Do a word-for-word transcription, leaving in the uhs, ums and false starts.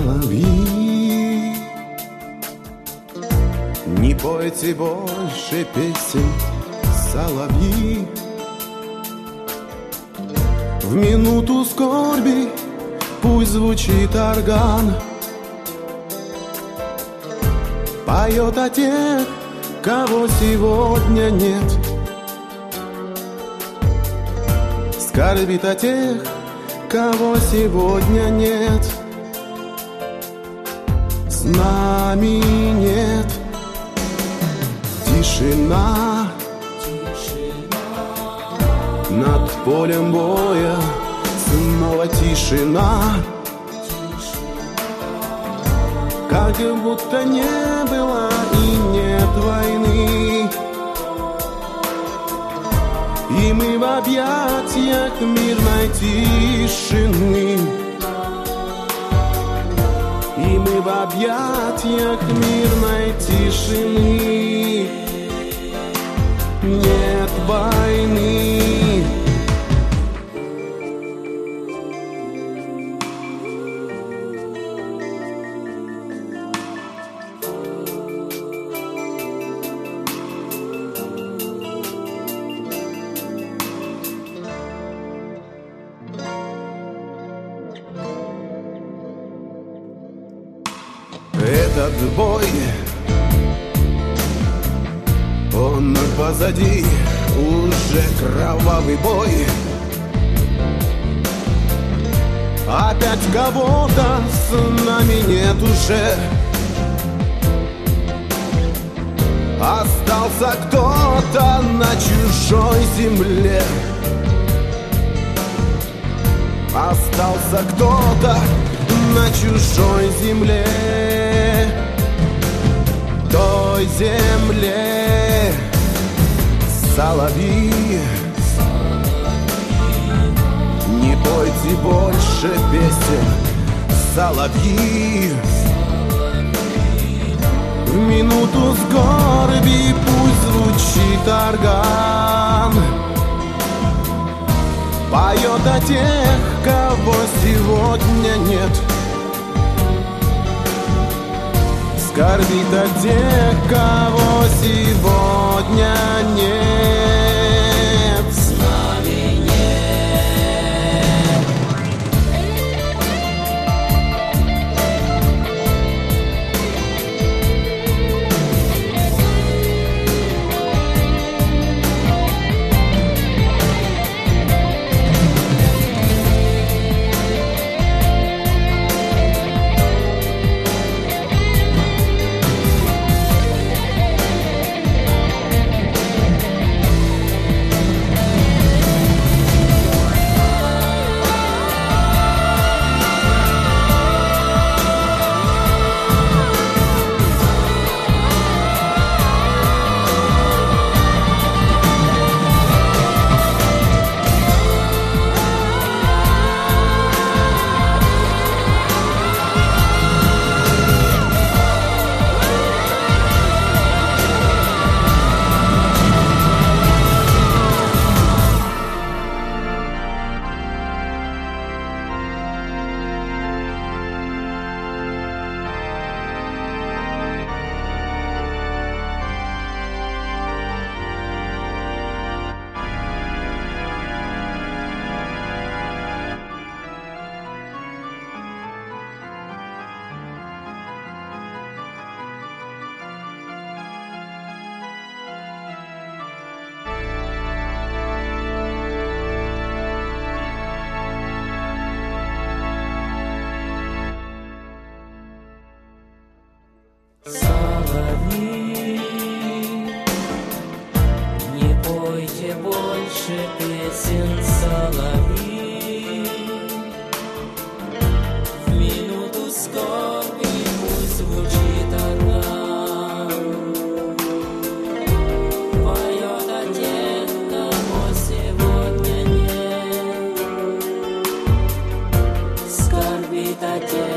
соловьи, не пойте больше песен, соловьи. В минуту скорби пусть звучит орган, поет о тех, кого сегодня нет, скорбит о тех, кого сегодня нет. С нами нет. Тишина, над полем боя, снова тишина, как будто не было и нет войны. И мы в объятиях мирной тишины, и мы в объятиях мирной тишины. Нет войны. Этот бой, он позади, уже кровавый бой. Опять кого-то с нами нет уже. Остался кто-то на чужой земле. Остался кто-то на чужой земле, той земле. Соловьи, не пойте больше песен, соловьи. В минуту скорби пусть звучит орган, поет о тех, кого сегодня нет, скорбит о тех, кого сегодня нет. С нами нет. Соловьи, не пойте больше песен, соловьи. В минуту скорби пусть звучит орган, поет о тех, кого сегодня нет, скорбит о тех,